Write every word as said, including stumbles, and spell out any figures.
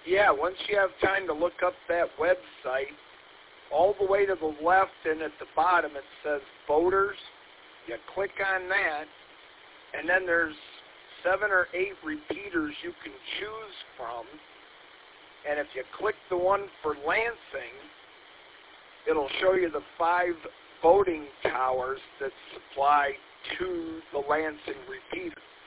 Yeah, once you have time to look up that website, all the way to the left and at the bottom it says voters. You click on that, and then there's seven or eight repeaters you can choose from. And if you click the one for Lansing, it'll show you the five voting towers that supply to the Lansing repeater.